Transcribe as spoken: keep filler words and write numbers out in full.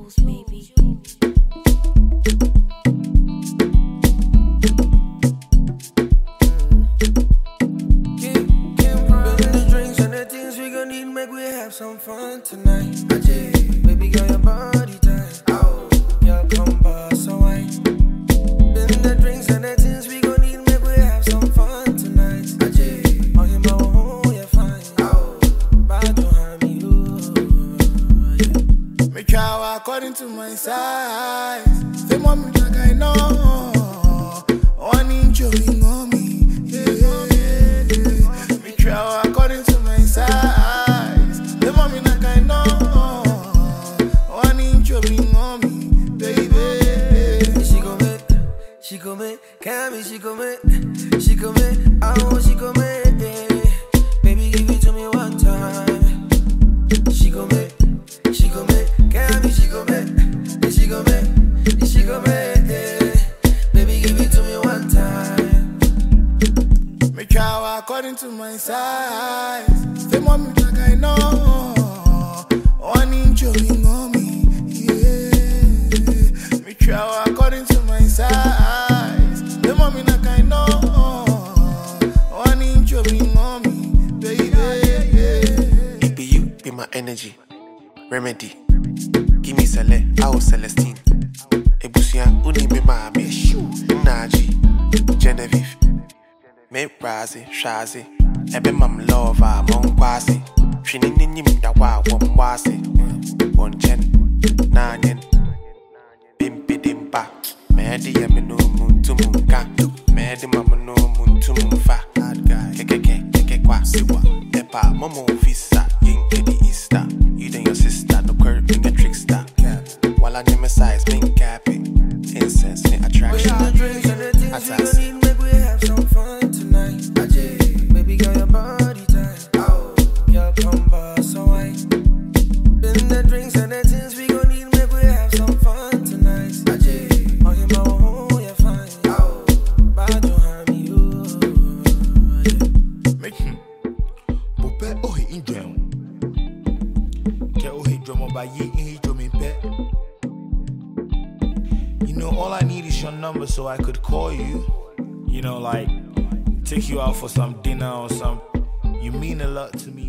Jules, baby. Make we have some fun tonight. Ajay, baby girl, your body tight. Oh, girl, come pass so wine. Been the drinks and the things we gon' need. Make we have some fun tonight. Ajay, on him, oh, you're fine. Oh, bad to harm you. Yeah. Me try according to my size. Say, mommy, like I know. One inch of ring on me. Yeah, yeah, yeah. Me try according to my size. She come in, can't be, she come in, she come in, I know she come in, yeah. Baby, give it to me one time. She come in, she come in, can't be, she come in, she come in, she come in, yeah. Baby, give it to me one time. Me try according to my size. Say, mommy, like I know. One inch of ring on me, yeah. Me try according to my size. My energy, remedy. Give me Sele, I was Celestine. Ebusia, uni me mami, Naji, Genevieve. Me Razi, Shazi. Ebe mam lover, mon quasi. Shinin nim da wa wom wasi. One chen, nanyen. Bimpi dimpa. Medi yemi no mun to munka. Medi mama no mun to munfa. Keke keke keke kwa siwa. Epa momo visa. You and your sister, no curve in the trickster. While I name my size, make cap it. Incense, me attraction. We drinks and the things we gon' need, make we have some fun tonight. Ajay, baby girl, your body tight. Oh, girl, come pass so wine. Been the drinks and the things we gon' need, make we have some fun tonight. Ajay, on him, oh, you're fine. Oh, bad to harm you. Make him. Bope, oh, he in jail. You know, all I need is your number so I could call you. You know, like, take you out for some dinner or some. You mean a lot to me.